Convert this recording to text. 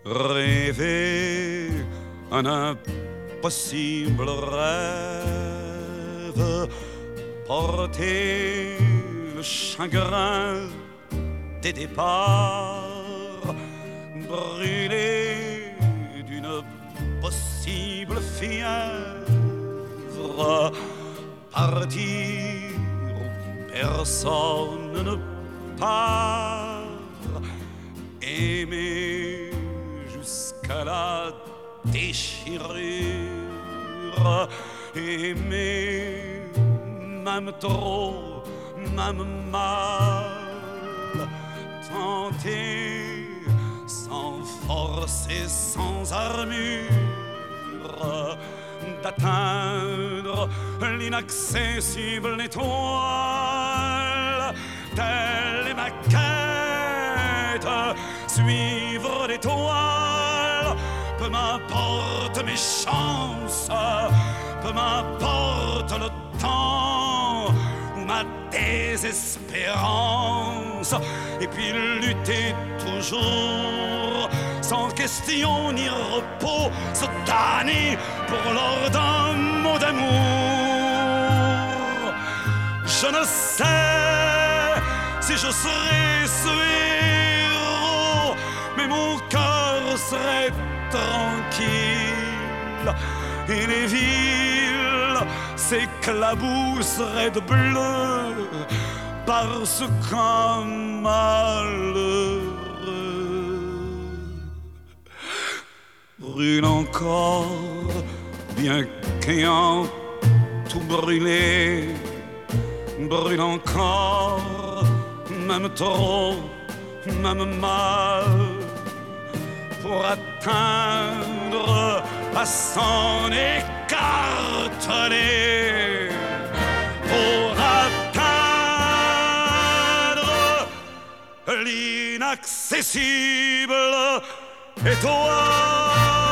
rêver un impossible rêve, porter le chagrin des départs, brûler d'une possible fièvre, partir où personne ne part, aimer jusqu'à la déchirure, aimer même trop, même mal, tenter sans force et sans armure d'atteindre l'inaccessible étoile. Telle est ma quête, suivre l'étoile. Peu m'importe mes chances, peu m'importe le temps ou ma désespérance. Et puis lutter toujours, sans question ni repos, se damner pour l'or d'un mot d'amour. Je ne sais si je serai ce héros, mais mon cœur serait tranquille et les villes s'éclabousseraient de bleu parce qu'un malheureux brûle encore, bien qu'ayant tout brûlé, brûle encore, même trop, même mal, pour atteindre à s'en écarteler, pour atteindre l'inaccessible étoile.